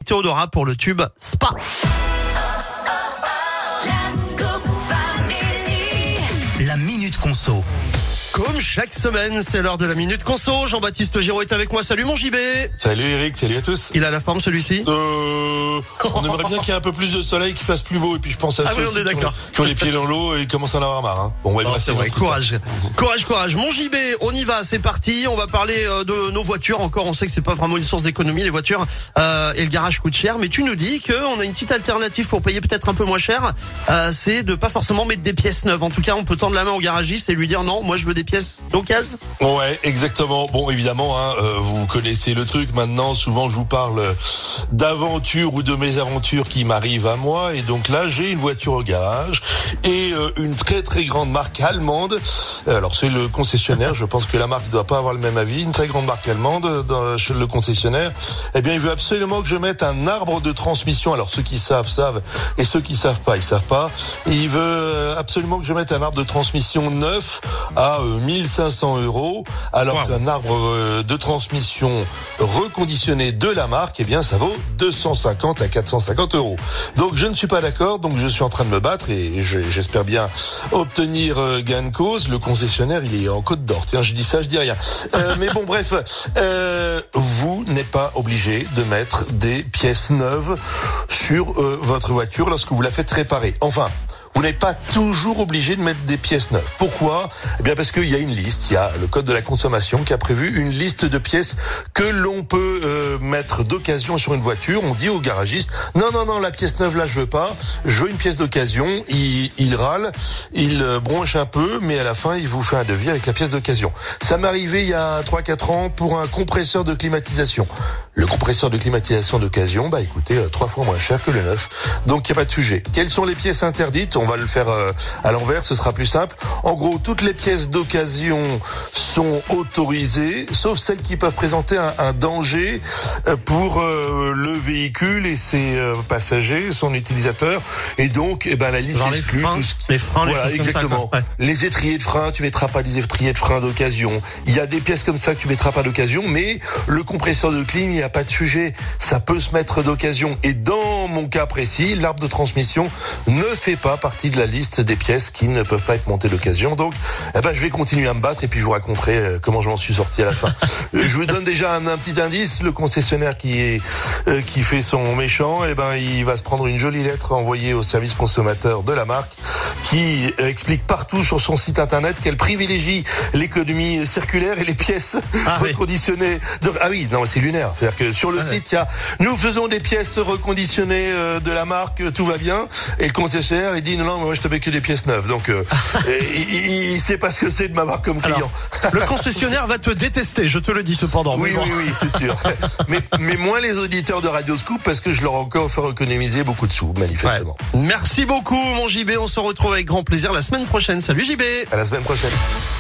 Théodora pour le tube Spa. La Minute Conso. Comme chaque semaine, c'est l'heure de la Minute Conso. Jean-Baptiste Giraud est avec moi. Salut mon JB. Salut Eric, salut à tous. Il a la forme celui-ci? On aimerait bien qu'il y ait un peu plus de soleil, qu'il fasse plus beau. Et puis je pense à ceux qui ont les pieds dans l'eau et commencent à en avoir marre. Bon, ouais, c'est vrai. Courage. Mon JB, on y va, c'est parti. On va parler de nos voitures encore. On sait que c'est pas vraiment une source d'économie, les voitures. Et le garage coûte cher. Mais tu nous dis qu'on a une petite alternative pour payer peut-être un peu moins cher. C'est de pas forcément mettre des pièces neuves. En tout cas, on peut tendre la main au garagiste et lui dire non, moi je veux des pièces d'occasion. Ouais, exactement. Bon, évidemment, vous connaissez le truc. Maintenant, souvent, je vous parle d'aventures ou de mésaventures qui m'arrivent à moi. Et donc là, j'ai une voiture au garage et une très très grande marque allemande. Alors, c'est le concessionnaire. Je pense que la marque ne doit pas avoir le même avis. Une très grande marque allemande chez le concessionnaire. Eh bien, il veut absolument que je mette un arbre de transmission. Alors, ceux qui savent, savent. Et ceux qui savent pas, ils savent pas. Et il veut absolument que je mette un arbre de transmission neuf à 1500 €, alors qu'un arbre de transmission reconditionné de la marque, eh bien, ça vaut 250 à 450 €. Donc, je ne suis pas d'accord, donc je suis en train de me battre et j'espère bien obtenir gain de cause. Le concessionnaire, il est en Côte d'Or. Tiens, je dis ça, je dis rien. Mais bon, bref, vous n'êtes pas obligé de mettre des pièces neuves sur votre voiture lorsque vous la faites réparer. Enfin, vous n'êtes pas toujours obligé de mettre des pièces neuves. Pourquoi ? Eh bien parce qu'il y a une liste, il y a le code de la consommation qui a prévu une liste de pièces que l'on peut mettre d'occasion sur une voiture. On dit au garagiste, non, la pièce neuve là je veux pas, je veux une pièce d'occasion. Il râle, il bronche un peu, mais à la fin il vous fait un devis avec la pièce d'occasion. Ça m'est arrivé il y a 3-4 ans pour un compresseur de climatisation. Le compresseur de climatisation d'occasion, bah écoutez, 3 fois moins cher que le neuf. Donc il n'y a pas de sujet. Quelles sont les pièces interdites ? On va le faire à l'envers, ce sera plus simple. En gros, toutes les pièces d'occasion sont autorisées, sauf celles qui peuvent présenter un danger pour le véhicule et ses passagers, son utilisateur. Et donc, la liste exclut les freins, voilà, les choses exactement. Comme ça, ouais. Les étriers de frein, tu mettras pas des étriers de frein d'occasion. Il y a des pièces comme ça que tu mettras pas d'occasion, mais le compresseur de clim, il n'y a pas de sujet. Ça peut se mettre d'occasion. Et dans mon cas précis, l'arbre de transmission ne fait pas partie de la liste des pièces qui ne peuvent pas être montées d'occasion. Donc, je vais continuer à me battre et puis je vous raconterai comment je m'en suis sorti à la fin. Je vous donne déjà un petit indice. Le concessionnaire qui fait son méchant, il va se prendre une jolie lettre envoyée au service consommateur de la marque qui explique partout sur son site internet qu'elle privilégie l'économie circulaire et les pièces reconditionnées. Donc, c'est lunaire. C'est-à-dire que sur le site, il y a nous faisons des pièces reconditionnées de la marque, tout va bien. Et le concessionnaire, il dit non, moi je te mets que des pièces neuves. Donc il sait pas ce que c'est de m'avoir comme client. Alors, le concessionnaire va te détester, je te le dis cependant. Oui, c'est sûr. mais moins les auditeurs de Radio Scoop parce que je leur ai encore fait économiser beaucoup de sous, manifestement. Ouais. Merci beaucoup mon JB, on se retrouve avec grand plaisir la semaine prochaine. Salut JB. À la semaine prochaine.